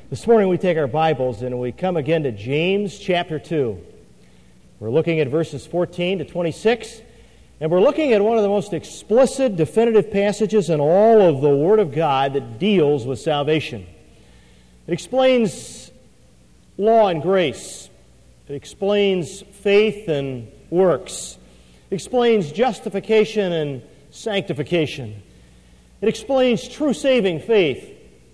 This morning we take our Bibles and we come again to James chapter 2. We're looking at verses 14 to 26, and we're looking at one of the most explicit, definitive passages in all of the Word of God that deals with salvation. It explains law and grace. It explains faith and works. It explains justification and sanctification. It explains true saving faith,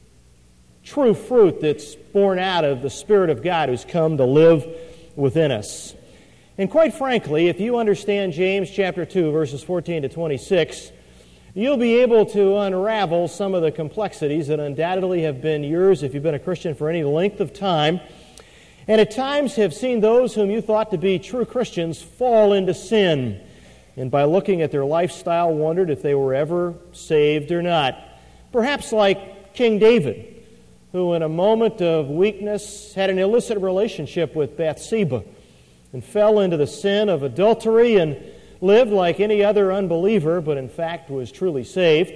true fruit that's born out of the Spirit of God who's come to live within us. And quite frankly, if you understand James chapter 2, verses 14 to 26, you'll be able to unravel some of the complexities that undoubtedly have been yours if you've been a Christian for any length of time, and at times have seen those whom you thought to be true Christians fall into sin, and by looking at their lifestyle wondered if they were ever saved or not. Perhaps like King David, who in a moment of weakness had an illicit relationship with Bathsheba and fell into the sin of adultery and lived like any other unbeliever, but in fact was truly saved.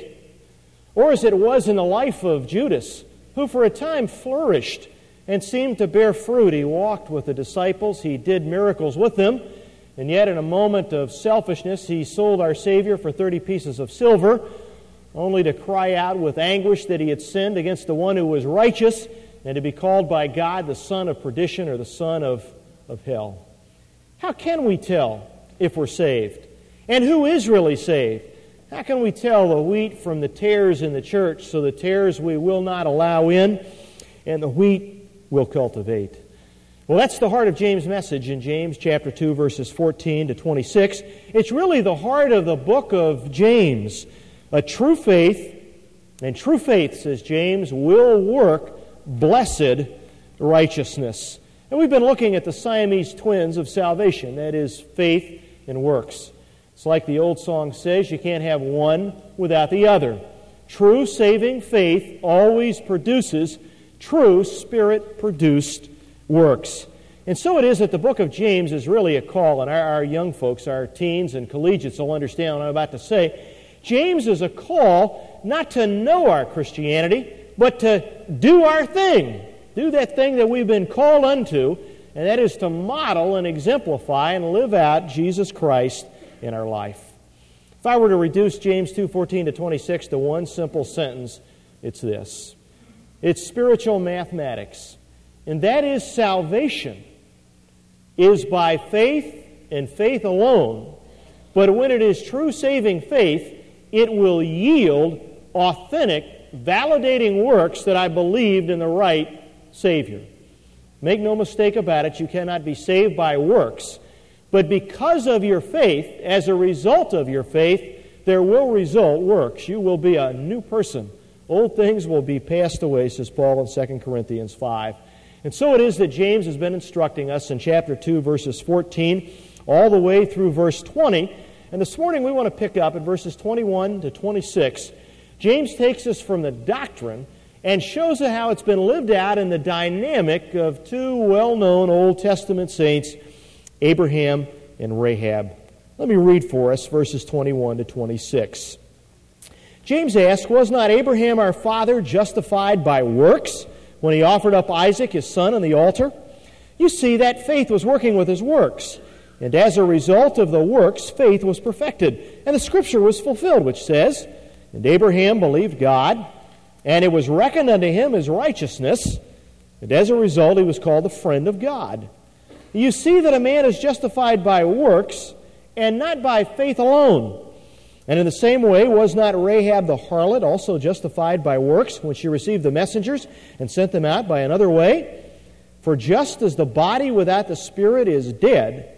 Or as it was in the life of Judas, who for a time flourished and seemed to bear fruit. He walked with the disciples, he did miracles with them, and yet in a moment of selfishness he sold our Savior for 30 pieces of silver, only to cry out with anguish that he had sinned against the one who was righteous and to be called by God the son of perdition or the son of hell. How can we tell if we're saved? And who is really saved? How can we tell the wheat from the tares in the church, so the tares we will not allow in and the wheat we'll cultivate? Well, that's the heart of James' message in James chapter 2, verses 14 to 26. It's really the heart of the book of James. A true faith, and true faith, says James, will work blessed righteousness. And we've been looking at the Siamese twins of salvation, that is, faith and works. It's like the old song says, you can't have one without the other. True saving faith always produces true Spirit-produced works. And so it is that the book of James is really a call, and our young folks, our teens and collegiates will understand what I'm about to say. James is a call not to know our Christianity, but to do our thing. Do that thing that we've been called unto, and that is to model and exemplify and live out Jesus Christ in our life. If I were to reduce James 2:14 to 26 to one simple sentence, it's this. It's spiritual mathematics, and that is salvation is by faith and faith alone, but when it is true saving faith, it will yield authentic, validating works that I believed in the right Savior. Make no mistake about it, you cannot be saved by works, but because of your faith, as a result of your faith, there will result works. You will be a new person. Old things will be passed away, says Paul in 2 Corinthians 5. And so it is that James has been instructing us in chapter 2, verses 14, all the way through verse 20. And this morning we want to pick up at verses 21 to 26. James takes us from the doctrine and shows us how it's been lived out in the dynamic of two well-known Old Testament saints, Abraham and Rahab. Let me read for us verses 21 to 26. James asks, was not Abraham our father justified by works when he offered up Isaac his son on the altar? You see, that faith was working with his works. And as a result of the works, faith was perfected. And the Scripture was fulfilled, which says, and Abraham believed God, and it was reckoned unto him as righteousness, and as a result he was called the friend of God. You see that a man is justified by works, and not by faith alone. And in the same way, was not Rahab the harlot also justified by works when she received the messengers and sent them out by another way? For just as the body without the Spirit is dead,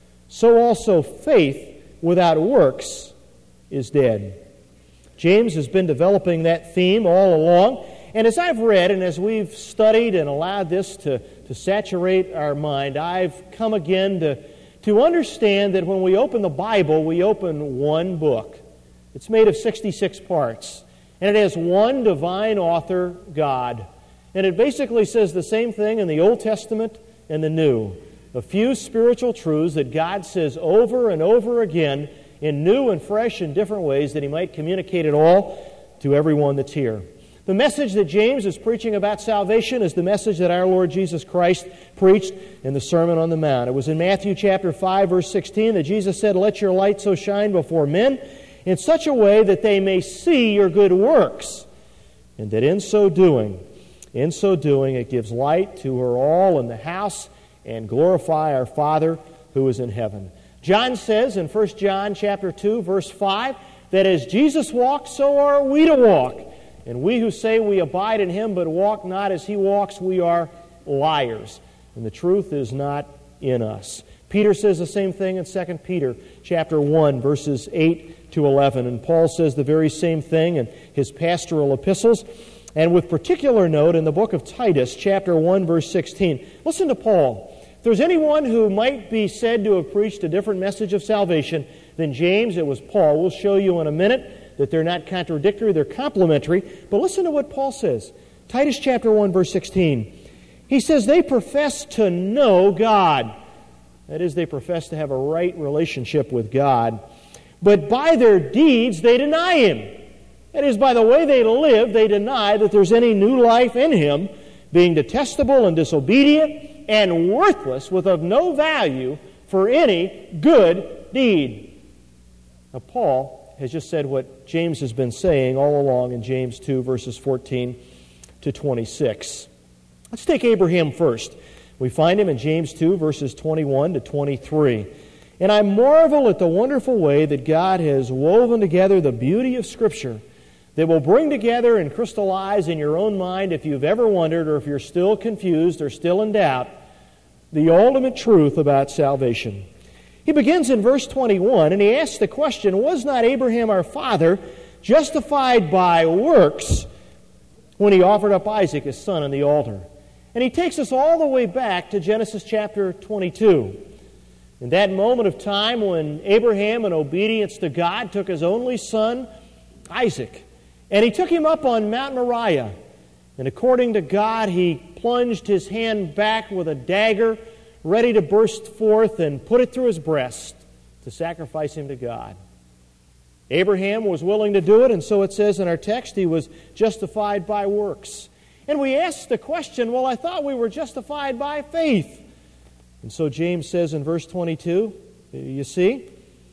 so also faith without works is dead. James has been developing that theme all along. And as I've read and as we've studied and allowed this to saturate our mind, I've come again to understand that when we open the Bible, we open one book. It's made of 66 parts. And it has one divine author, God. And it basically says the same thing in the Old Testament and the New. A few spiritual truths that God says over and over again in new and fresh and different ways that He might communicate it all to everyone that's here. The message that James is preaching about salvation is the message that our Lord Jesus Christ preached in the Sermon on the Mount. It was in Matthew chapter 5, verse 16 that Jesus said, "Let your light so shine before men in such a way that they may see your good works, and that in so doing, it gives light to her all in the house and glorify our Father who is in heaven." John says in 1 John chapter 2, verse 5, that as Jesus walked, so are we to walk. And we who say we abide in Him but walk not as He walks, we are liars. And the truth is not in us. Peter says the same thing in 2 Peter chapter 1, verses 8 to 11. And Paul says the very same thing in his pastoral epistles. And with particular note in the book of Titus, chapter 1, verse 16. Listen to Paul. If there's anyone who might be said to have preached a different message of salvation than James, it was Paul. We'll show you in a minute that they're not contradictory, they're complementary. But listen to what Paul says. Titus chapter 1, verse 16. He says, they profess to know God. That is, they profess to have a right relationship with God. But by their deeds, they deny Him. That is, by the way they live, they deny that there's any new life in Him, being detestable and disobedient and worthless, with of no value for any good deed. Now, Paul has just said what James has been saying all along in James 2, verses 14 to 26. Let's take Abraham first. We find him in James 2, verses 21 to 23. And I marvel at the wonderful way that God has woven together the beauty of Scripture that will bring together and crystallize in your own mind, if you've ever wondered or if you're still confused or still in doubt, the ultimate truth about salvation. He begins in verse 21, and he asks the question, was not Abraham our father justified by works when he offered up Isaac his son on the altar? And he takes us all the way back to Genesis chapter 22. In that moment of time when Abraham, in obedience to God, took his only son, Isaac, and he took him up on Mount Moriah. And according to God, he plunged his hand back with a dagger, ready to burst forth, and put it through his breast to sacrifice him to God. Abraham was willing to do it, and so it says in our text, he was justified by works. And we ask the question, well, I thought we were justified by faith. And so James says in verse 22, you see,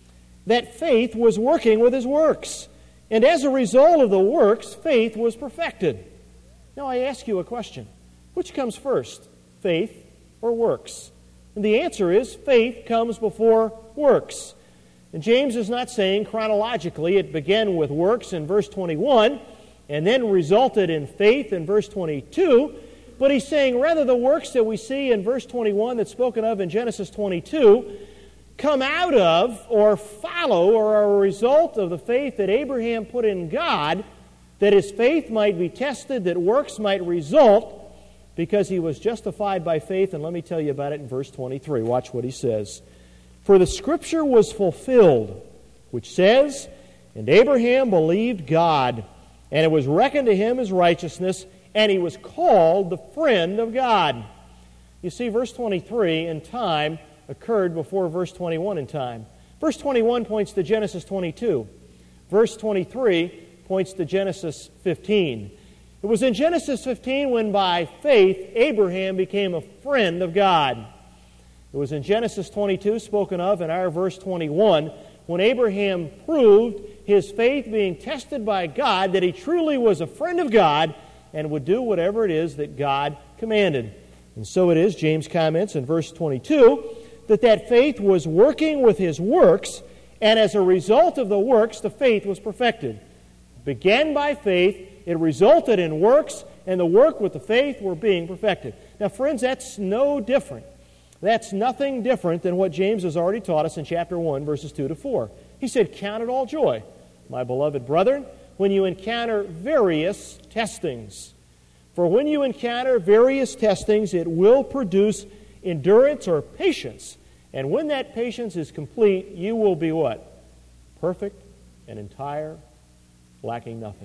that faith was working with his works. And as a result of the works, faith was perfected. Now I ask you a question. Which comes first, faith or works? And the answer is faith comes before works. And James is not saying chronologically it began with works in verse 21 and then resulted in faith in verse 22, but he's saying rather the works that we see in verse 21 that's spoken of in Genesis 22 come out of or follow or are a result of the faith that Abraham put in God, that his faith might be tested, that works might result, because he was justified by faith. And let me tell you about it in verse 23. Watch what he says. For the Scripture was fulfilled, which says, and Abraham believed God, and it was reckoned to him as righteousness, and he was called the friend of God. You see, verse 23 in time occurred before verse 21 in time. Verse 21 points to Genesis 22. Verse 23 points to Genesis 15. It was in Genesis 15 when by faith Abraham became a friend of God. It was in Genesis 22, spoken of in our verse 21, when Abraham proved his faith being tested by God, that he truly was a friend of God and would do whatever it is that God commanded. And so it is, James comments in verse 22, that faith was working with his works, and as a result of the works, the faith was perfected. It began by faith, it resulted in works, and the work with the faith were being perfected. Now, friends, that's no different. That's nothing different than what James has already taught us in chapter 1, verses 2 to 4. He said, count it all joy, my beloved brethren, when you encounter various testings. For when you encounter various testings, it will produce endurance or patience. And when that patience is complete, you will be what? Perfect and entire, lacking nothing.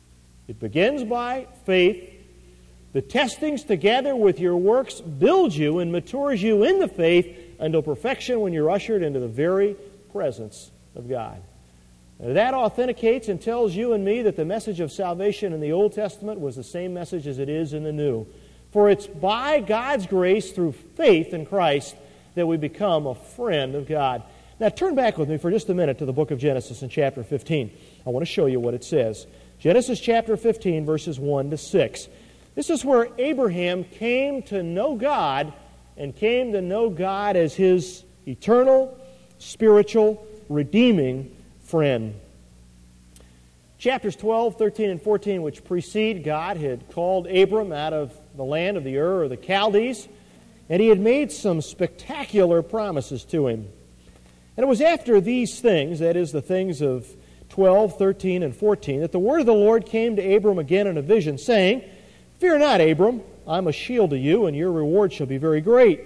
It begins by faith. The testings together with your works build you and matures you in the faith until perfection when you're ushered into the very presence of God. That authenticates and tells you and me that the message of salvation in the Old Testament was the same message as it is in the New. For it's by God's grace through faith in Christ that we become a friend of God. Now turn back with me for just a minute to the book of Genesis in chapter 15. I want to show you what it says. Genesis chapter 15, verses 1 to 6. This is where Abraham came to know God and came to know God as his eternal, spiritual, redeeming friend. Chapters 12, 13, and 14, which precede, God had called Abram out of the land of the Ur, or the Chaldees, and he had made some spectacular promises to him. And it was after these things, that is, the things of 12, 13, and 14, that the word of the Lord came to Abram again in a vision, saying, "Fear not, Abram, I am a shield to you, and your reward shall be very great."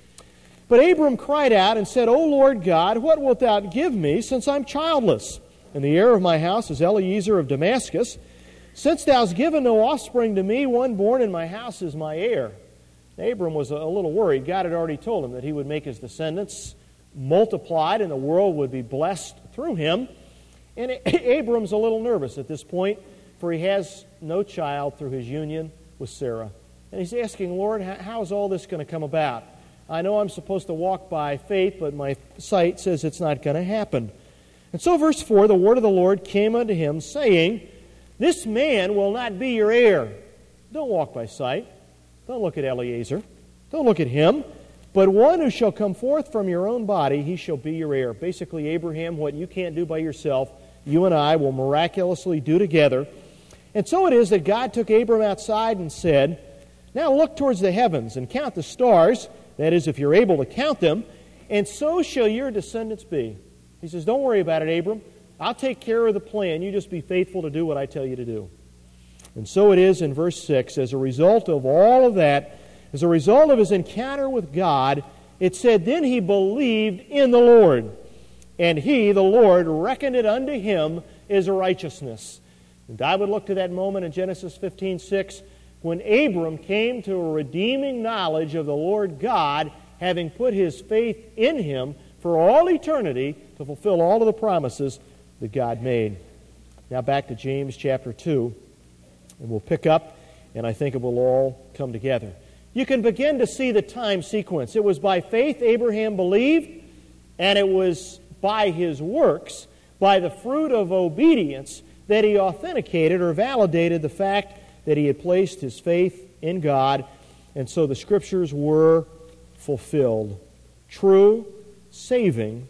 But Abram cried out and said, "O Lord God, what wilt thou give me, since I am childless? And the heir of my house is Eliezer of Damascus. Since thou hast given no offspring to me, one born in my house is my heir." Abram was a little worried. God had already told him that he would make his descendants multiplied and the world would be blessed through him. And Abram's a little nervous at this point, for he has no child through his union with Sarah. And he's asking, "Lord, how is all this going to come about? I know I'm supposed to walk by faith, but my sight says it's not going to happen." And so verse 4, the word of the Lord came unto him, saying, "This man will not be your heir." Don't walk by sight. Don't look at Eliezer. Don't look at him. "But one who shall come forth from your own body, he shall be your heir." Basically, Abraham, what you can't do by yourself, you and I will miraculously do together. And so it is that God took Abram outside and said, "Now look towards the heavens and count the stars," that is, if you're able to count them, "and so shall your descendants be." He says, "Don't worry about it, Abram. I'll take care of the plan. You just be faithful to do what I tell you to do." And so it is in verse 6, as a result of all of that, as a result of his encounter with God, it said, "Then he believed in the Lord, and he, the Lord, reckoned it unto him as a righteousness." And I would look to that moment in Genesis 15:6, when Abram came to a redeeming knowledge of the Lord God, having put his faith in him for all eternity to fulfill all of the promises that God made. Now back to James chapter 2, and we'll pick up, and I think it will all come together. You can begin to see the time sequence. It was by faith Abraham believed, and it was by his works, by the fruit of obedience, that he authenticated or validated the fact that he had placed his faith in God, and so the Scriptures were fulfilled. True, saving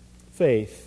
faith.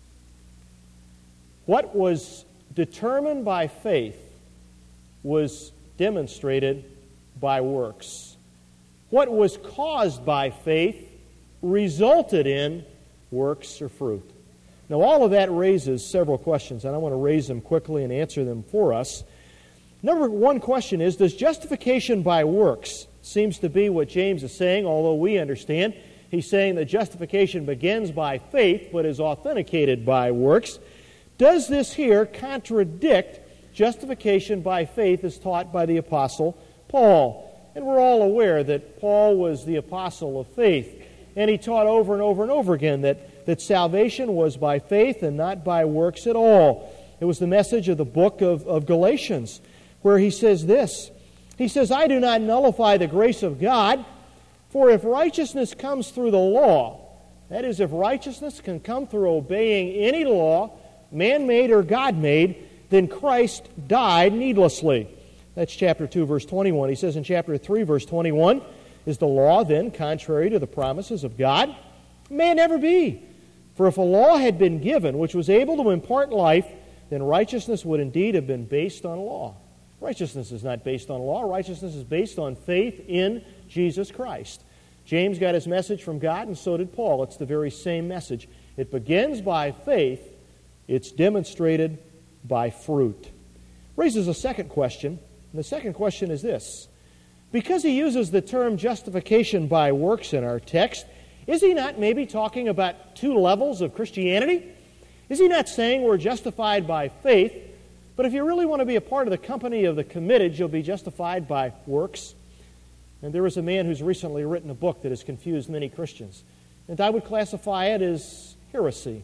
What was determined by faith was demonstrated by works. What was caused by faith resulted in works or fruit. Now, all of that raises several questions, and I want to raise them quickly and answer them for us. Number one question is, does justification by works, seems to be what James is saying, although we understand he's saying that justification begins by faith but is authenticated by works. Does this here contradict justification by faith as taught by the Apostle Paul? And we're all aware that Paul was the apostle of faith, and he taught over and over and over again that salvation was by faith and not by works at all. It was the message of the book of Galatians, where he says this. He says, "I do not nullify the grace of God, for if righteousness comes through the law," that is, if righteousness can come through obeying any law, man-made or God-made, "then Christ died needlessly." That's chapter 2, verse 21. He says in chapter 3, verse 21, "Is the law then contrary to the promises of God? It may never be. For if a law had been given which was able to impart life, then righteousness would indeed have been based on law." Righteousness is not based on law. Righteousness is based on faith in Jesus Christ. James got his message from God, and so did Paul. It's the very same message. It begins by faith. It's demonstrated by fruit. Raises a second question, and the second question is this. Because he uses the term justification by works in our text, is he not maybe talking about two levels of Christianity? Is he not saying we're justified by faith, but if you really want to be a part of the company of the committed, you'll be justified by works? And there is a man who's recently written a book that has confused many Christians, and I would classify it as heresy.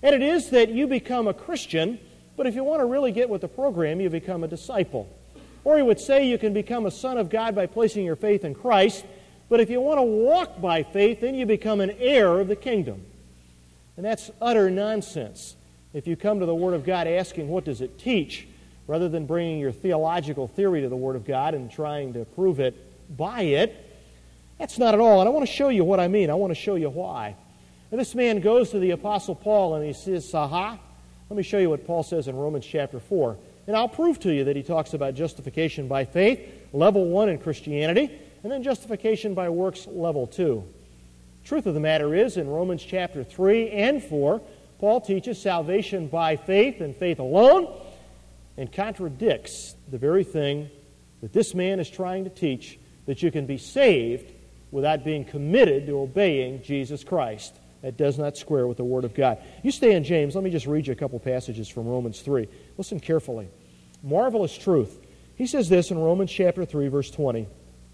And it is that you become a Christian, but if you want to really get with the program, you become a disciple. Or he would say you can become a son of God by placing your faith in Christ, but if you want to walk by faith, then you become an heir of the kingdom. And that's utter nonsense. If you come to the Word of God asking, what does it teach, rather than bringing your theological theory to the Word of God and trying to prove it by it, that's not at all. And I want to show you what I mean. I want to show you why. And this man goes to the Apostle Paul and he says, aha, let me show you what Paul says in Romans chapter 4. And I'll prove to you that he talks about justification by faith, level 1 in Christianity, and then justification by works, level 2. Truth of the matter is, in Romans chapter 3 and 4, Paul teaches salvation by faith and faith alone, and contradicts the very thing that this man is trying to teach, that you can be saved without being committed to obeying Jesus Christ. That does not square with the Word of God. You stay in James. Let me just read you a couple passages from Romans 3. Listen carefully. Marvelous truth. He says this in Romans chapter 3, verse 20.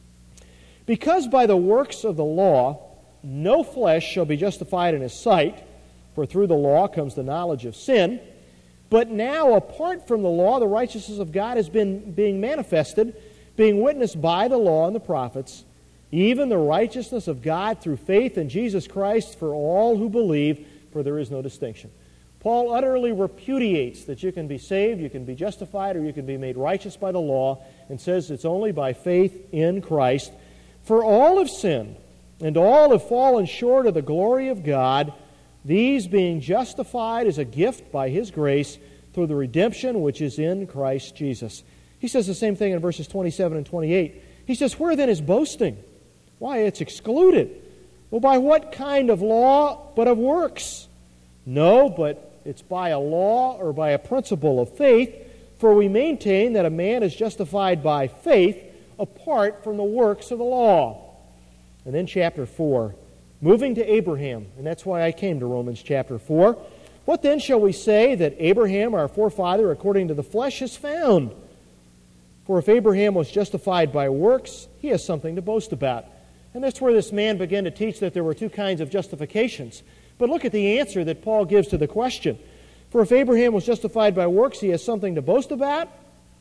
Because by the works of the law no flesh shall be justified in his sight, for through the law comes the knowledge of sin. But now, apart from the law, the righteousness of God has been being manifested, being witnessed by the law and the prophets, even the righteousness of God through faith in Jesus Christ for all who believe, for there is no distinction. Paul utterly repudiates that you can be saved, you can be justified, or you can be made righteous by the law, and says it's only by faith in Christ. For all have sinned, and all have fallen short of the glory of God, these being justified as a gift by His grace through the redemption which is in Christ Jesus. He says the same thing in verses 27 and 28. He says, where then is boasting? Why, it's excluded. Well, by what kind of law but of works? No, but it's by a law or by a principle of faith, for we maintain that a man is justified by faith apart from the works of the law. And then chapter 4, moving to Abraham, and that's why I came to Romans chapter 4. What then shall we say that Abraham, our forefather, according to the flesh, has found? For if Abraham was justified by works, he has something to boast about. And that's where this man began to teach that there were two kinds of justifications. But look at the answer that Paul gives to the question. For if Abraham was justified by works, he has something to boast about.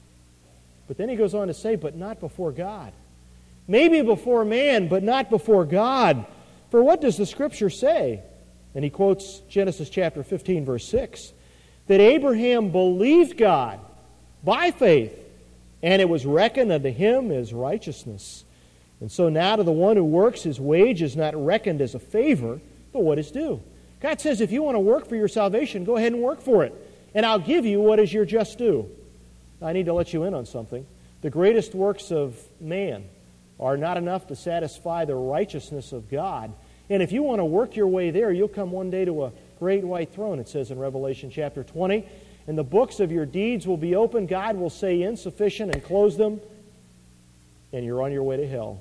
But then he goes on to say, but not before God. Maybe before man, but not before God. For what does the Scripture say? And he quotes Genesis chapter 15, verse 6. That Abraham believed God by faith, and it was reckoned unto him as righteousness. And so now to the one who works, his wage is not reckoned as a favor, but what is due. God says if you want to work for your salvation, go ahead and work for it. And I'll give you what is your just due. I need to let you in on something. The greatest works of man are not enough to satisfy the righteousness of God. And if you want to work your way there, you'll come one day to a great white throne, it says in Revelation chapter 20. And the books of your deeds will be opened. God will say insufficient and close them. And you're on your way to hell.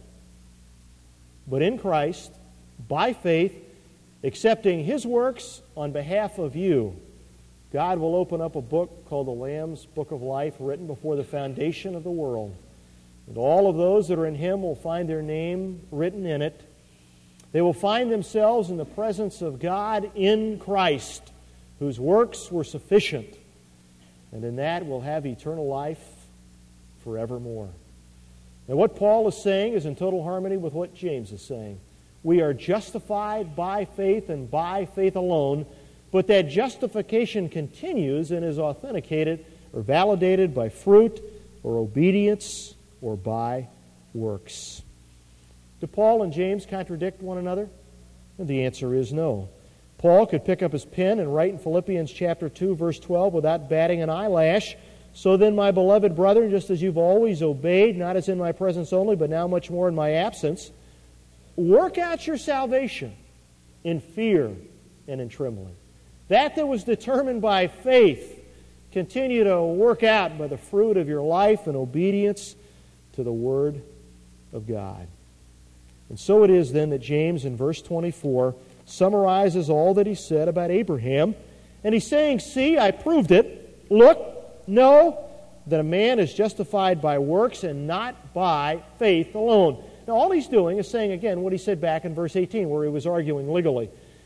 But in Christ, by faith, accepting His works on behalf of you, God will open up a book called the Lamb's Book of Life, written before the foundation of the world. And all of those that are in Him will find their name written in it. They will find themselves in the presence of God in Christ, whose works were sufficient. And in that will have eternal life forevermore. Now what Paul is saying is in total harmony with what James is saying. We are justified by faith and by faith alone, but that justification continues and is authenticated or validated by fruit or obedience or by works. Do Paul and James contradict one another? And the answer is no. Paul could pick up his pen and write in Philippians chapter 2, verse 12, without batting an eyelash, so then, my beloved brethren, just as you've always obeyed, not as in my presence only, but now much more in my absence, work out your salvation in fear and in trembling. That was determined by faith, continue to work out by the fruit of your life and obedience to the Word of God. And so it is then that James in verse 24 summarizes all that he said about Abraham. And he's saying, see, I proved it. Look, know that a man is justified by works and not by faith alone. Now all he's doing is saying again what he said back in verse 18 where he was arguing legally.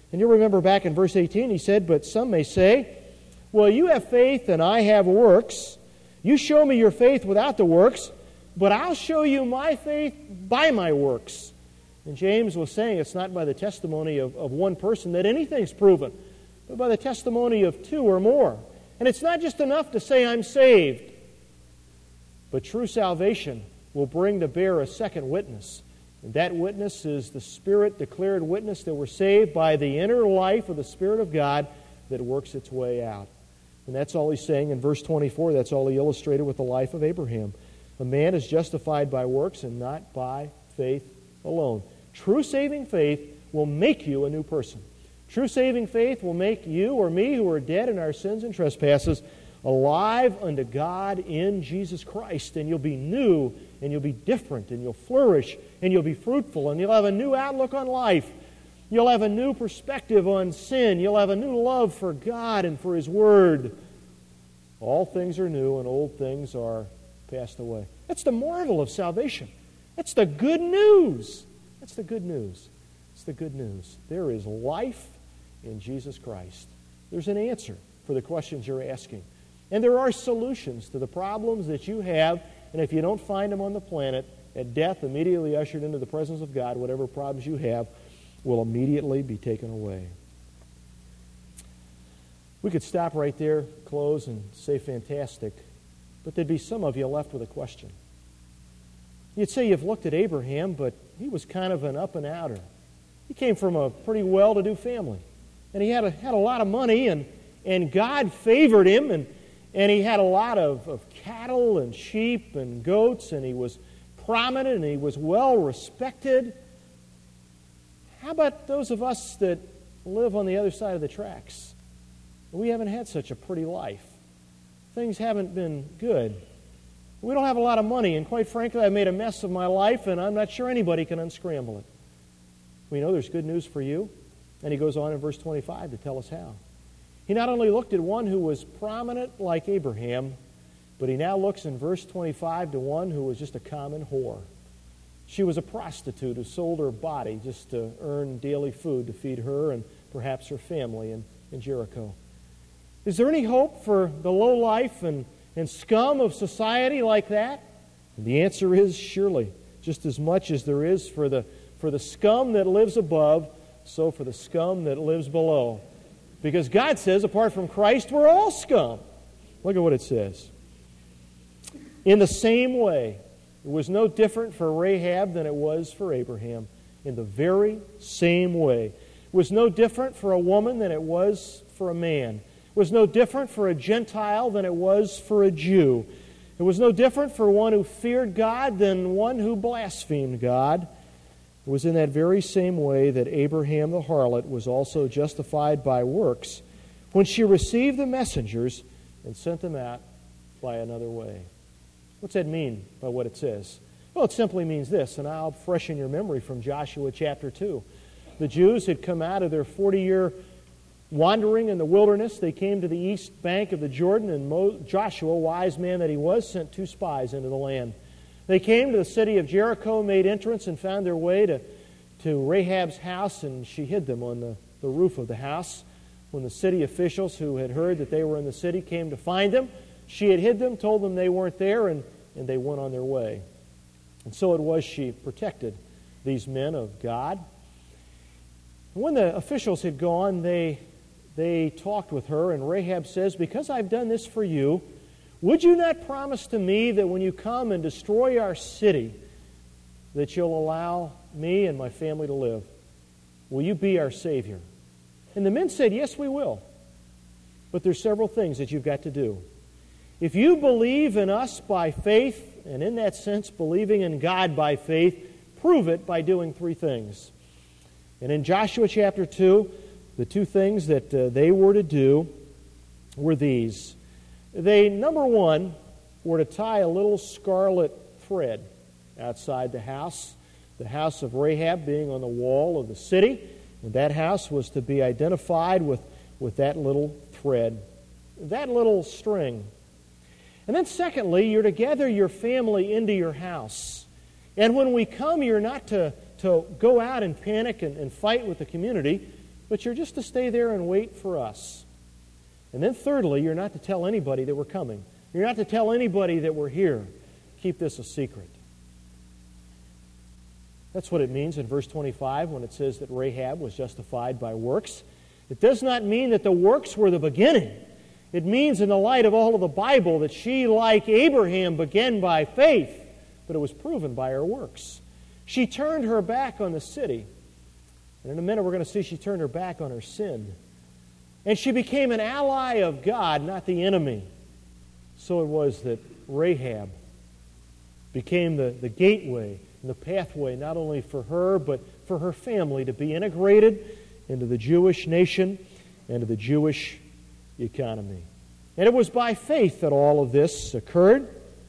And you'll remember back in verse 18, he said, "But some may say, well, you have faith and I have works. You show me your faith without the works, but I'll show you my faith by my works." And James was saying it's not by the testimony of one person that anything's proven, but by the testimony of two or more. And it's not just enough to say I'm saved, but true salvation will bring to bear a second witness. And that witness is the Spirit-declared witness that we're saved by the inner life of the Spirit of God that works its way out. And that's all he's saying in verse 24. That's all he illustrated with the life of Abraham. A man is justified by works and not by faith alone. True saving faith will make you a new person. True saving faith will make you or me, who are dead in our sins and trespasses, alive unto God in Jesus Christ. And you'll be new, and you'll be different, and you'll flourish, and you'll be fruitful, and you'll have a new outlook on life. You'll have a new perspective on sin. You'll have a new love for God and for His Word. All things are new, and old things are passed away. That's the marvel of salvation. That's the good news. That's the good news. It's the good news. There is life in Jesus Christ. There's an answer for the questions you're asking. And there are solutions to the problems that you have, and if you don't find them on the planet, at death immediately ushered into the presence of God, whatever problems you have will immediately be taken away. We could stop right there, close, and say fantastic, but there'd be some of you left with a question. You'd say you've looked at Abraham, but he was kind of an up-and-outer. He came from a pretty well-to-do family, and he had a lot of money, and God favored him, and he had a lot of cattle and sheep and goats, and he was prominent, and he was well-respected. How about those of us that live on the other side of the tracks? We haven't had such a pretty life. Things haven't been good. We don't have a lot of money, and quite frankly, I've made a mess of my life, and I'm not sure anybody can unscramble it. We know there's good news for you, and he goes on in verse 25 to tell us how. He not only looked at one who was prominent like Abraham, but he now looks in verse 25 to one who was just a common whore. She was a prostitute who sold her body just to earn daily food to feed her and perhaps her family in Jericho. Is there any hope for the low life and scum of society like that? And the answer is surely, just as much as there is for the scum that lives above, so for the scum that lives below. Because God says, apart from Christ, we're all scum. Look at what it says. In the same way, it was no different for Rahab than it was for Abraham. In the very same way. It was no different for a woman than it was for a man. It was no different for a Gentile than it was for a Jew. It was no different for one who feared God than one who blasphemed God. It was in that very same way that Abraham the harlot was also justified by works when she received the messengers and sent them out by another way. What's that mean by what it says? Well, it simply means this, and I'll freshen your memory from Joshua chapter 2. The Jews had come out of their 40-year wandering in the wilderness. They came to the east bank of the Jordan, and Joshua, wise man that he was, sent 2 spies into the land. They came to the city of Jericho, made entrance, and found their way to Rahab's house, and she hid them on the roof of the house. When the city officials who had heard that they were in the city came to find them, she had hid them, told them they weren't there, and they went on their way. And so it was she protected these men of God. And when the officials had gone, they talked with her, and Rahab says, "Because I've done this for you, would you not promise to me that when you come and destroy our city, that you'll allow me and my family to live? Will you be our Savior?" And the men said, "Yes, we will. But there's several things that you've got to do. If you believe in us by faith, and in that sense believing in God by faith, prove it by doing 3 things." And in Joshua chapter 2, the 2 things that they were to do were these. They, number 1, were to tie a little scarlet thread outside the house of Rahab being on the wall of the city. And that house was to be identified with that little thread, that little string. And then secondly, you're to gather your family into your house. And when we come, you're not to go out and panic and fight with the community. but you're just to stay there and wait for us. And then thirdly, you're not to tell anybody that we're coming. You're not to tell anybody that we're here. Keep this a secret. That's what it means in verse 25 when it says that Rahab was justified by works. It does not mean that the works were the beginning. It means in the light of all of the Bible that she, like Abraham, began by faith, but it was proven by her works. She turned her back on the city. And in a minute we're going to see she turned her back on her sin. And she became an ally of God, not the enemy. So it was that Rahab became the gateway and the pathway not only for her but for her family to be integrated into the Jewish nation and to the Jewish economy. And it was by faith that all of this occurred.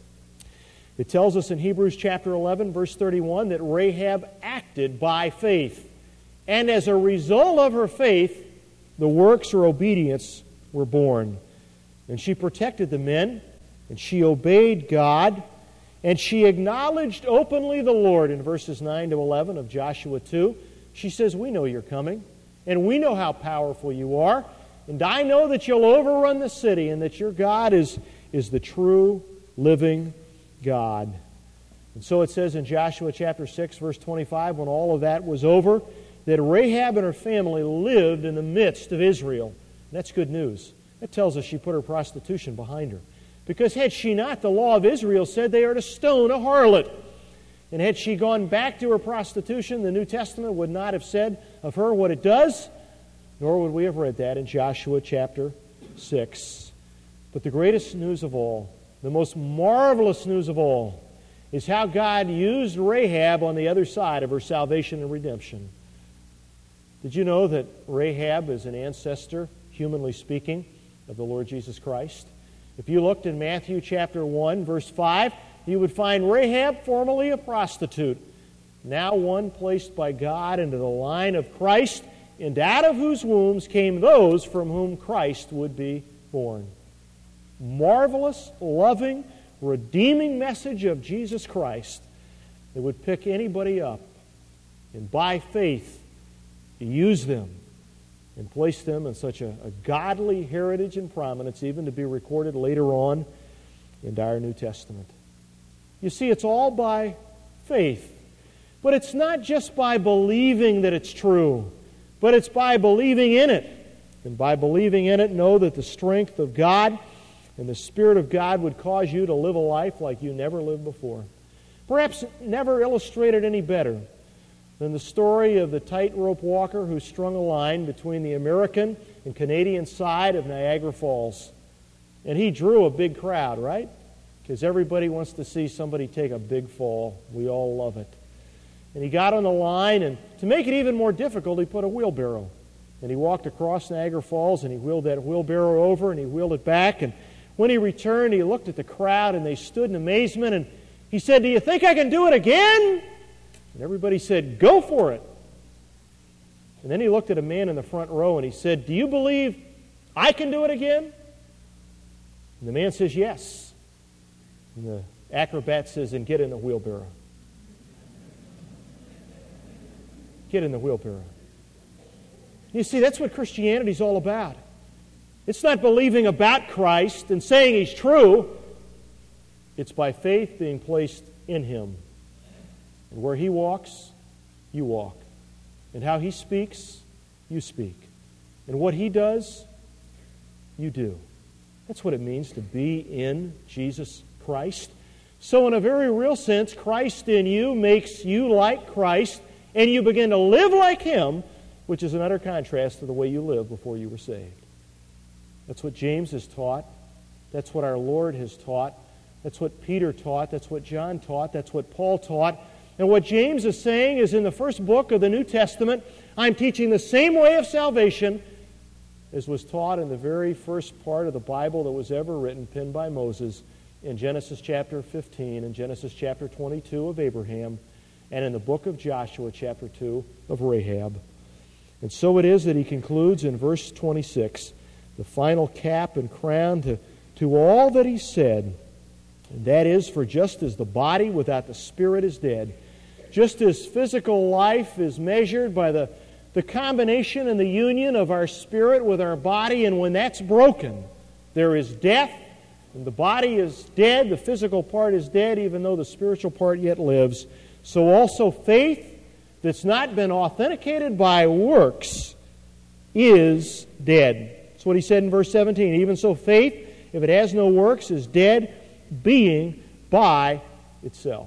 It tells us in Hebrews chapter 11, verse 31, that Rahab acted by faith. And as a result of her faith, the works or obedience were born. And she protected the men, and she obeyed God, and she acknowledged openly the Lord in verses 9 to 11 of Joshua 2. She says, we know you're coming, and we know how powerful you are, and I know that you'll overrun the city, and that your God is the true, living God. And so it says in Joshua chapter 6, verse 25, when all of that was over, that Rahab and her family lived in the midst of Israel. And that's good news. That tells us she put her prostitution behind her. Because had she not, the law of Israel said they are to stone a harlot. And had she gone back to her prostitution, the New Testament would not have said of her what it does, nor would we have read that in Joshua chapter 6. But the greatest news of all, the most marvelous news of all, is how God used Rahab on the other side of her salvation and redemption. Did you know that Rahab is an ancestor, humanly speaking, of the Lord Jesus Christ? If you looked in Matthew chapter 1, verse 5, you would find Rahab, formerly a prostitute, now one placed by God into the line of Christ, and out of whose wombs came those from whom Christ would be born. Marvelous, loving, redeeming message of Jesus Christ that would pick anybody up and by faith use them and place them in such a godly heritage and prominence, even to be recorded later on in our New Testament. You see, it's all by faith. But it's not just by believing that it's true, but it's by believing in it. And by believing in it, know that the strength of God and the Spirit of God would cause you to live a life like you never lived before. Perhaps never illustrated any better than the story of the tightrope walker who strung a line between the American and Canadian side of Niagara Falls. And he drew a big crowd, right? Because everybody wants to see somebody take a big fall. We all love it. And he got on the line, and to make it even more difficult, he put a wheelbarrow. And he walked across Niagara Falls, and he wheeled that wheelbarrow over, and he wheeled it back. And when he returned, he looked at the crowd, and they stood in amazement, and he said, "Do you think I can do it again?" And everybody said, "Go for it." And then he looked at a man in the front row, and he said, "Do you believe I can do it again?" And the man says, "Yes." And the acrobat says, "Then get in the wheelbarrow." Get in the wheelbarrow. You see, that's what Christianity's all about. It's not believing about Christ and saying He's true. It's by faith being placed in Him. And where He walks, you walk. And how He speaks, you speak. And what He does, you do. That's what it means to be in Jesus Christ. So in a very real sense, Christ in you makes you like Christ, and you begin to live like Him, which is an utter contrast to the way you lived before you were saved. That's what James has taught. That's what our Lord has taught. That's what Peter taught. That's what John taught. That's what Paul taught. And what James is saying is in the first book of the New Testament, I'm teaching the same way of salvation as was taught in the very first part of the Bible that was ever written, penned by Moses, in Genesis chapter 15 and Genesis chapter 22 of Abraham, and in the book of Joshua chapter 2 of Rahab. And so it is that he concludes in verse 26, the final cap and crown to all that he said, and that is, for just as the body without the spirit is dead, just as physical life is measured by the the combination and the union of our spirit with our body, and when that's broken, there is death, and the body is dead, the physical part is dead, even though the spiritual part yet lives. So also faith that's not been authenticated by works is dead. That's what he said in verse 17. Even so faith, if it has no works, is dead, being by itself.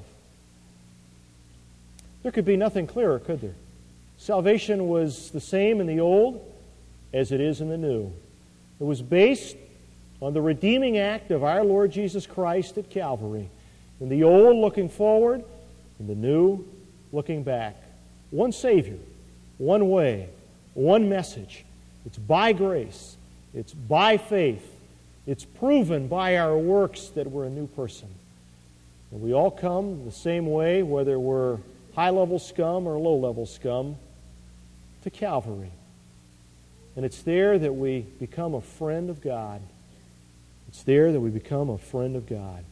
There could be nothing clearer, could there? Salvation was the same in the old as it is in the new. It was based on the redeeming act of our Lord Jesus Christ at Calvary. In the old, looking forward, in the new, looking back. One Savior, one way, one message. It's by grace. It's by faith. It's proven by our works that we're a new person. And we all come the same way, whether we're high-level scum or low-level scum, to Calvary. And it's there that we become a friend of God. It's there that we become a friend of God.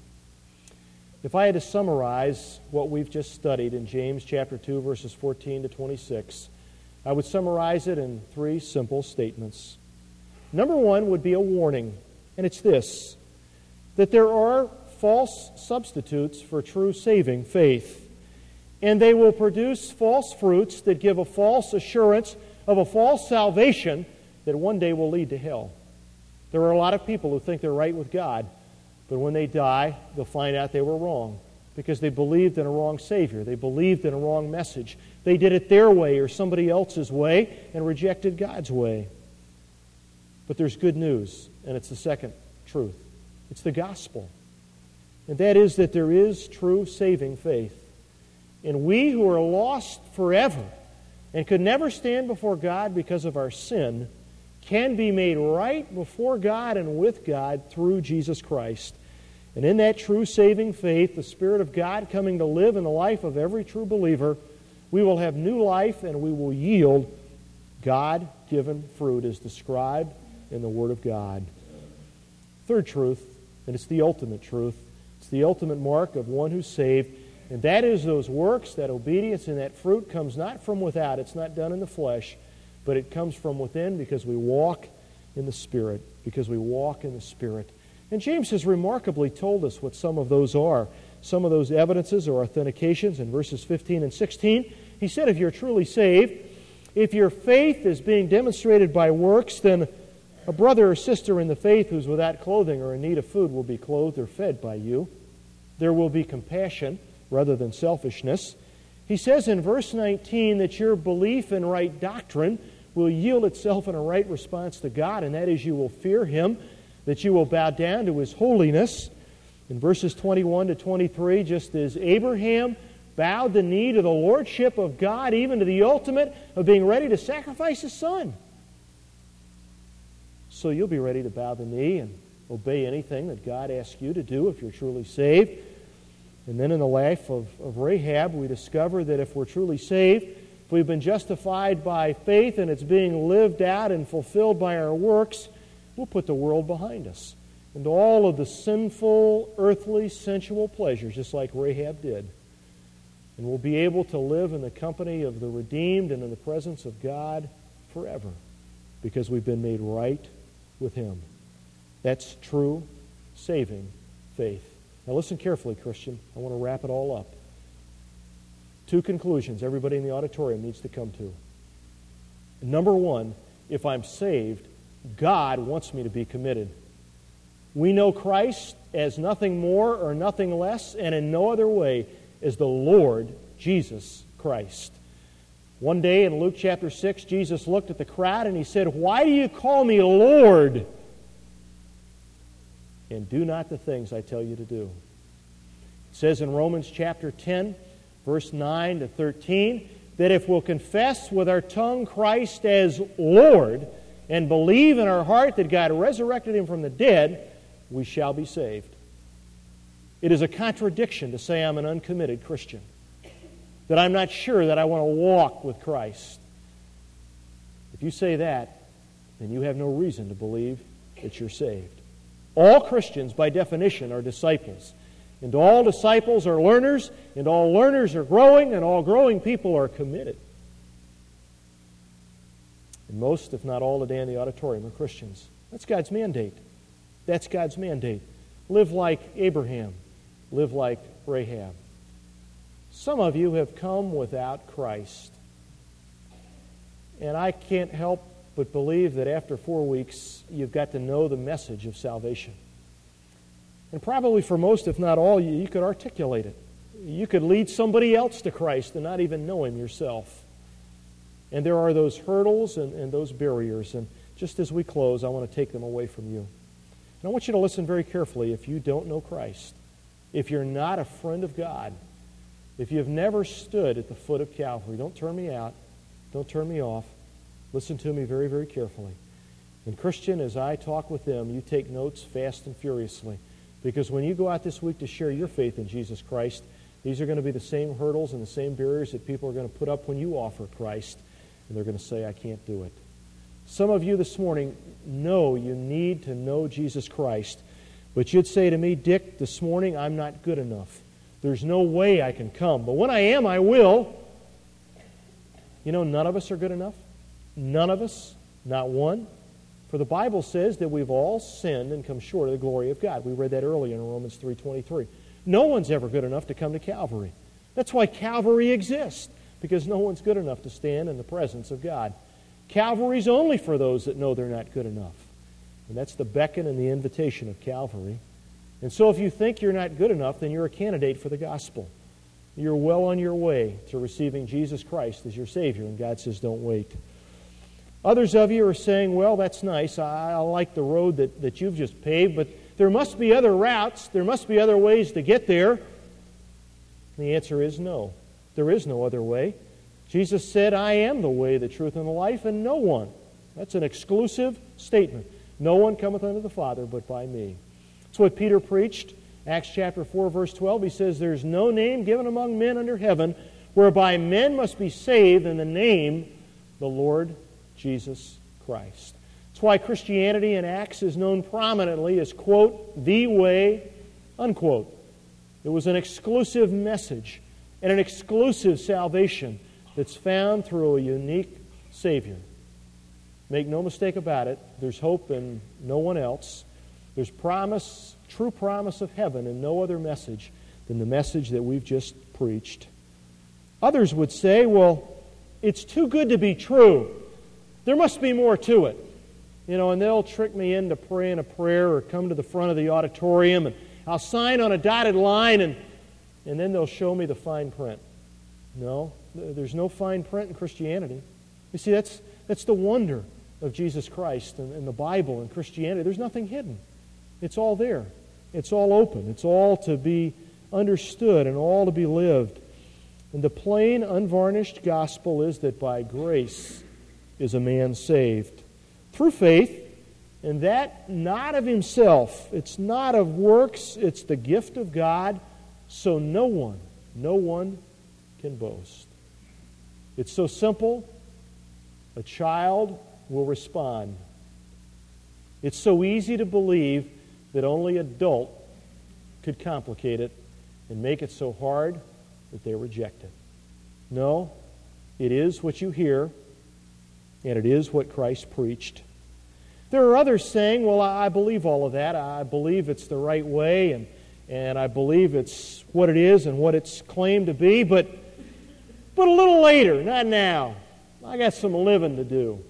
If I had to summarize what we've just studied in James chapter 2, verses 14 to 26, I would summarize it in 3 simple statements. Number 1 would be a warning, and it's this, that there are false substitutes for true saving faith. And they will produce false fruits that give a false assurance of a false salvation that one day will lead to hell. There are a lot of people who think they're right with God, but when they die, they'll find out they were wrong because they believed in a wrong Savior. They believed in a wrong message. They did it their way or somebody else's way and rejected God's way. But there's good news, and it's the second truth. It's the gospel. And that is that there is true saving faith. And we who are lost forever and could never stand before God because of our sin can be made right before God and with God through Jesus Christ. And in that true saving faith, the Spirit of God coming to live in the life of every true believer, we will have new life and we will yield God-given fruit as described in the Word of God. Third truth, and it's the ultimate truth, it's the ultimate mark of one who's saved, and that is those works, that obedience, and that fruit comes not from without. It's not done in the flesh, but it comes from within because we walk in the Spirit. Because we walk in the Spirit. And James has remarkably told us what some of those are. Some of those evidences or authentications in verses 15 and 16. He said, if you're truly saved, if your faith is being demonstrated by works, then a brother or sister in the faith who's without clothing or in need of food will be clothed or fed by you. There will be compassion rather than selfishness. He says in verse 19 that your belief in right doctrine will yield itself in a right response to God, and that is you will fear Him, that you will bow down to His holiness. In verses 21 to 23, just as Abraham bowed the knee to the lordship of God, even to the ultimate of being ready to sacrifice his son. So you'll be ready to bow the knee and obey anything that God asks you to do if you're truly saved. And then in the life of Rahab, we discover that if we're truly saved, if we've been justified by faith and it's being lived out and fulfilled by our works, we'll put the world behind us and all of the sinful, earthly, sensual pleasures, just like Rahab did. And we'll be able to live in the company of the redeemed and in the presence of God forever because we've been made right with Him. That's true, saving faith. Now listen carefully, Christian. I want to wrap it all up. 2 conclusions everybody in the auditorium needs to come to. Number 1, if I'm saved, God wants me to be committed. We know Christ as nothing more or nothing less and in no other way as the Lord Jesus Christ. One day in Luke chapter 6, Jesus looked at the crowd and He said, "Why do you call me Lord? And do not the things I tell you to do." It says in Romans chapter 10, verse 9 to 13, that if we'll confess with our tongue Christ as Lord and believe in our heart that God resurrected Him from the dead, we shall be saved. It is a contradiction to say I'm an uncommitted Christian, that I'm not sure that I want to walk with Christ. If you say that, then you have no reason to believe that you're saved. All Christians, by definition, are disciples. And all disciples are learners, and all learners are growing, and all growing people are committed. And most, if not all, today in the auditorium are Christians. That's God's mandate. That's God's mandate. Live like Abraham. Live like Rahab. Some of you have come without Christ. And I can't help but believe that after 4 weeks, you've got to know the message of salvation. And probably for most, if not all, you could articulate it. You could lead somebody else to Christ and not even know Him yourself. And there are those hurdles and those barriers. And just as we close, I want to take them away from you. And I want you to listen very carefully. If you don't know Christ, if you're not a friend of God, if you've never stood at the foot of Calvary, don't turn me out. Don't turn me off. Listen to me very, very carefully. And Christian, as I talk with them, you take notes fast and furiously. Because when you go out this week to share your faith in Jesus Christ, these are going to be the same hurdles and the same barriers that people are going to put up when you offer Christ. And they're going to say, I can't do it. Some of you this morning know you need to know Jesus Christ. But you'd say to me, Dick, this morning I'm not good enough. There's no way I can come. But when I am, I will. You know, none of us are good enough. None of us, not one. For the Bible says that we've all sinned and come short of the glory of God. We read that earlier in Romans 3:23. No one's ever good enough to come to Calvary. That's why Calvary exists, because no one's good enough to stand in the presence of God. Calvary's only for those that know they're not good enough. And that's the beckon and the invitation of Calvary. And so if you think you're not good enough, then you're a candidate for the gospel. You're well on your way to receiving Jesus Christ as your Savior, and God says, don't wait. Others of you are saying, well, that's nice. I like the road that you've just paved, but there must be other routes. There must be other ways to get there. The answer is no. There is no other way. Jesus said, I am the way, the truth, and the life, and no one. That's an exclusive statement. No one cometh unto the Father but by me. That's what Peter preached. Acts chapter 4, verse 12, he says, there's no name given among men under heaven whereby men must be saved in the name the Lord Jesus Christ. That's why Christianity in Acts is known prominently as, quote, the way, unquote. It was an exclusive message and an exclusive salvation that's found through a unique Savior. Make no mistake about it, there's hope in no one else. There's promise, true promise of heaven in no other message than the message that we've just preached. Others would say, well, it's too good to be true. There must be more to it. You know, and they'll trick me into praying a prayer or come to the front of the auditorium and I'll sign on a dotted line and then they'll show me the fine print. No, there's no fine print in Christianity. You see, that's the wonder of Jesus Christ and the Bible and Christianity. There's nothing hidden. It's all there. It's all open. It's all to be understood and all to be lived. And the plain, unvarnished gospel is that by grace is a man saved. Through faith, and that not of himself. It's not of works. It's the gift of God. So no one can boast. It's so simple, a child will respond. It's so easy to believe that only an adult could complicate it and make it so hard that they reject it. No, it is what you hear, and it is what Christ preached. There are others saying, well, I believe all of that. I believe it's the right way, and I believe it's what it is and what it's claimed to be, but a little later, not now. I got some living to do.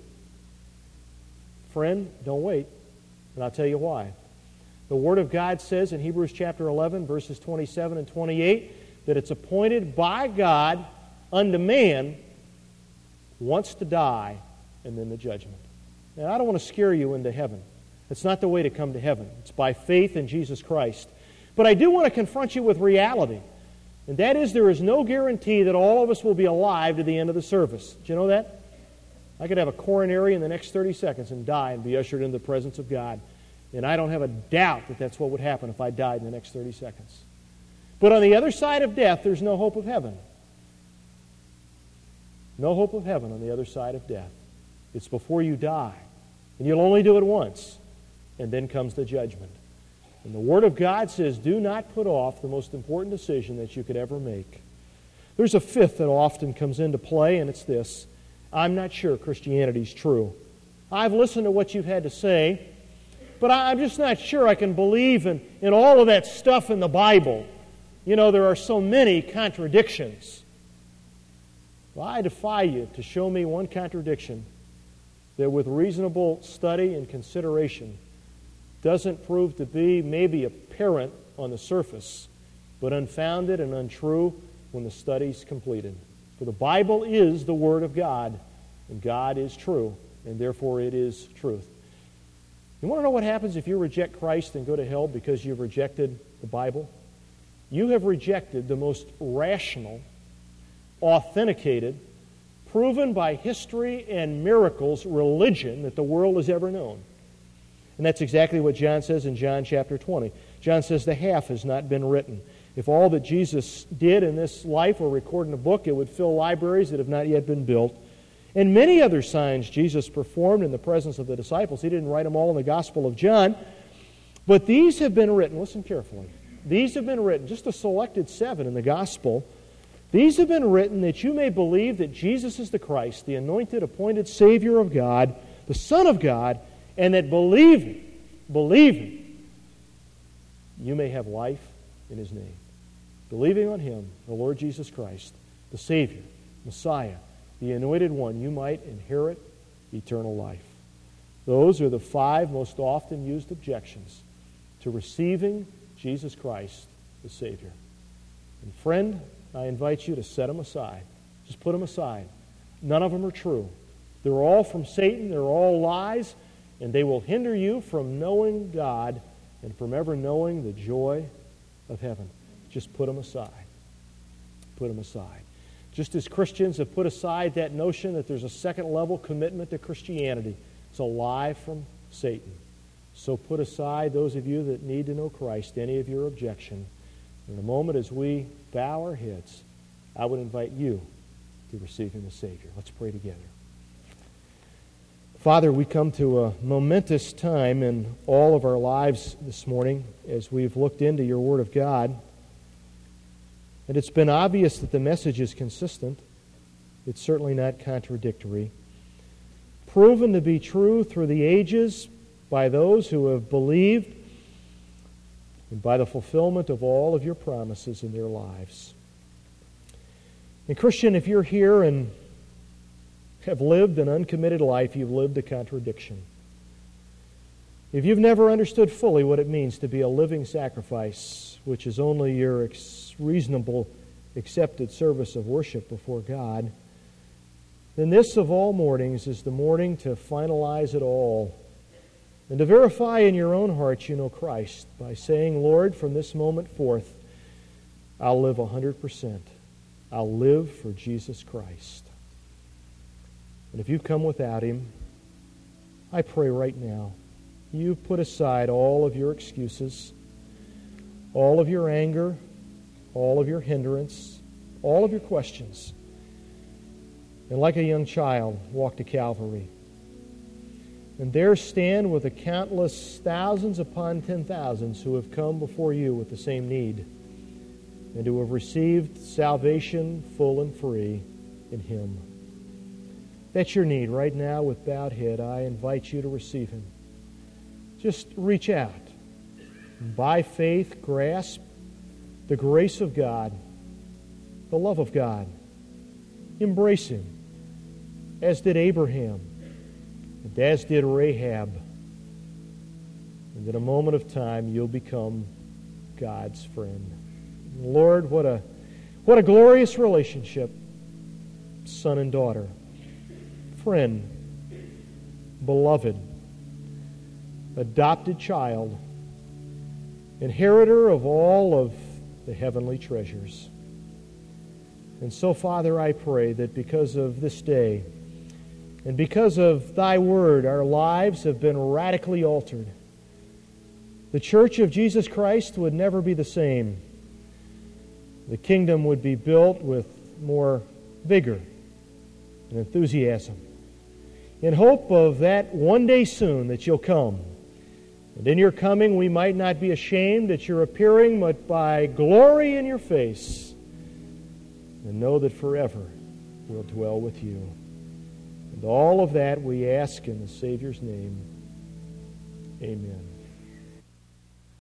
Friend, don't wait, and I'll tell you why. The Word of God says in Hebrews chapter 11, verses 27 and 28, that it's appointed by God unto man once to die and then the judgment. Now, I don't want to scare you into heaven. It's not the way to come to heaven. It's by faith in Jesus Christ. But I do want to confront you with reality, and that is there is no guarantee that all of us will be alive to the end of the service. Do you know that? I could have a coronary in the next 30 seconds and die and be ushered into the presence of God. And I don't have a doubt that that's what would happen if I died in the next 30 seconds. But on the other side of death, there's no hope of heaven. No hope of heaven on the other side of death. It's before you die. And you'll only do it once. And then comes the judgment. And the Word of God says, do not put off the most important decision that you could ever make. There's a fifth that often comes into play, and it's this. I'm not sure Christianity's true. I've listened to what you've had to say, but I'm just not sure I can believe in all of that stuff in the Bible. You know, there are so many contradictions. Well, I defy you to show me one contradiction that with reasonable study and consideration doesn't prove to be maybe apparent on the surface, but unfounded and untrue when the study's completed. For the Bible is the Word of God, and God is true, and therefore it is truth. You want to know what happens if you reject Christ and go to hell because you've rejected the Bible? You have rejected the most rational, authenticated, proven by history and miracles religion that the world has ever known. And that's exactly what John says in John chapter 20. John says the half has not been written. If all that Jesus did in this life were recorded in a book, it would fill libraries that have not yet been built. And many other signs Jesus performed in the presence of the disciples. He didn't write them all in the Gospel of John. But these have been written, listen carefully, these have been written, just a selected 7 in the Gospel. These have been written that you may believe that Jesus is the Christ, the anointed, appointed Savior of God, the Son of God, and that believing, you may have life in His name. Believing on Him, the Lord Jesus Christ, the Savior, Messiah, the Anointed One, you might inherit eternal life. Those are the 5 most often used objections to receiving Jesus Christ, the Savior. And friend, I invite you to set them aside. Just put them aside. None of them are true. They're all from Satan. They're all lies. And they will hinder you from knowing God and from ever knowing the joy of heaven. Just put them aside. Put them aside. Just as Christians have put aside that notion that there's a second-level commitment to Christianity. It's a lie from Satan. So put aside, those of you that need to know Christ, any of your objection. In a moment as we bow our heads, I would invite you to receive Him as Savior. Let's pray together. Father, we come to a momentous time in all of our lives this morning as we've looked into your Word of God. And it's been obvious that the message is consistent. It's certainly not contradictory. Proven to be true through the ages by those who have believed and by the fulfillment of all of your promises in their lives. And Christian, if you're here and have lived an uncommitted life, you've lived a contradiction. If you've never understood fully what it means to be a living sacrifice, which is only your reasonable, accepted service of worship before God, then this of all mornings is the morning to finalize it all and to verify in your own heart you know Christ by saying, Lord, from this moment forth, I'll live 100%. I'll live for Jesus Christ. And if you've come without Him, I pray right now, you put aside all of your excuses, all of your anger, all of your hindrance, all of your questions, and like a young child, walk to Calvary. And there stand with the countless thousands upon 10,000s who have come before you with the same need and who have received salvation full and free in Him. That's your need right now with bowed head. I invite you to receive Him. Just reach out. By faith, grasp the grace of God, the love of God. Embrace Him, as did Abraham, and as did Rahab. And in a moment of time, you'll become God's friend. Lord, what a glorious relationship, son and daughter, friend, beloved, adopted child, inheritor of all of the heavenly treasures. And so, Father, I pray that because of this day and because of Thy Word, our lives have been radically altered. The Church of Jesus Christ would never be the same. The kingdom would be built with more vigor and enthusiasm in hope of that one day soon that You'll come. And in Your coming, we might not be ashamed at Your appearing, but by glory in Your face, and know that forever we'll dwell with You. And all of that we ask in the Savior's name. Amen.